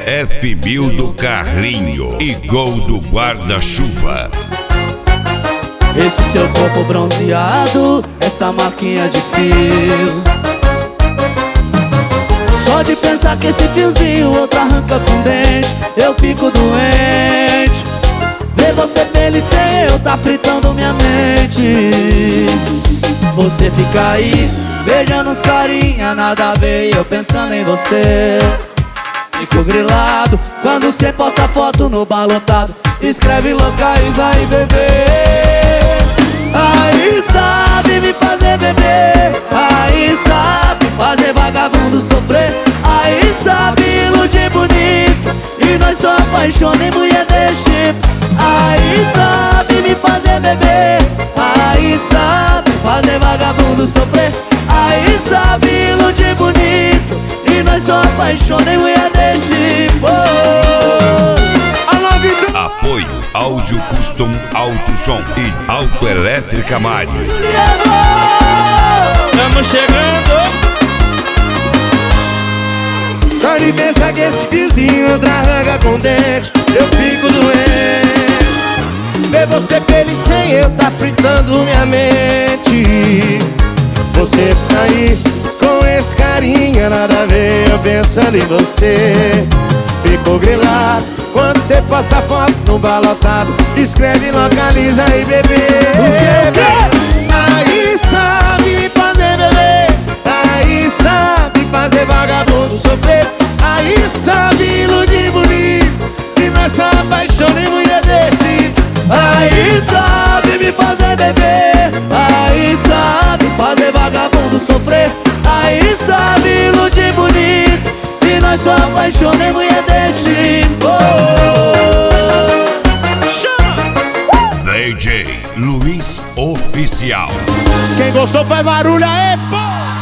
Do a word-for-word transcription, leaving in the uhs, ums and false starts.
F mil do carrinho e Gol do guarda-chuva. Esse seu corpo bronzeado, essa marquinha de fio. Só de pensar que esse fiozinho outro arranca com dente, eu fico doente. Ver você feliz sem eu tá fritando minha mente. Você fica aí, beijando os carinha, nada a ver, e eu pensando em você. Fico grilado quando cê posta foto no bar lotado, escreve localiza aí, bebê. Aí sabe me fazer beber, aí sabe fazer vagabundo sofrer, aí sabe iludir bonito, e nós só apaixona em mulher desse tipo. Aí sabe me fazer beber, aí sabe fazer vagabundo sofrer, aí sabe iludir bonito, e nós só apaixona em mulher desse tipo. Apoio Áudio Custom Auto Som e Autoelétrica Mário. Estamos chegando. Só de pensar que esse fiozinho outra arranca com dente, eu fico doente. Ver você feliz sem eu tá fritando minha mente. Você fica aí com esse carinha, nada a ver, eu pensando em você. Fico grilado quando cê posta foto no bar lotado, escreve localiza aí, bebê. Aí sabe me fazer beber, aí sabe fazer vagabundo sofrer, aí sabe iludir bonito, e nós só apaixona em mulher desse. Aí sabe me fazer beber, aí sabe fazer vagabundo sofrer, aí sabe iludir bonito, e nós só apaixona em mulher desse. D J Luiz Oficial. Quem gostou faz barulho aí, pô!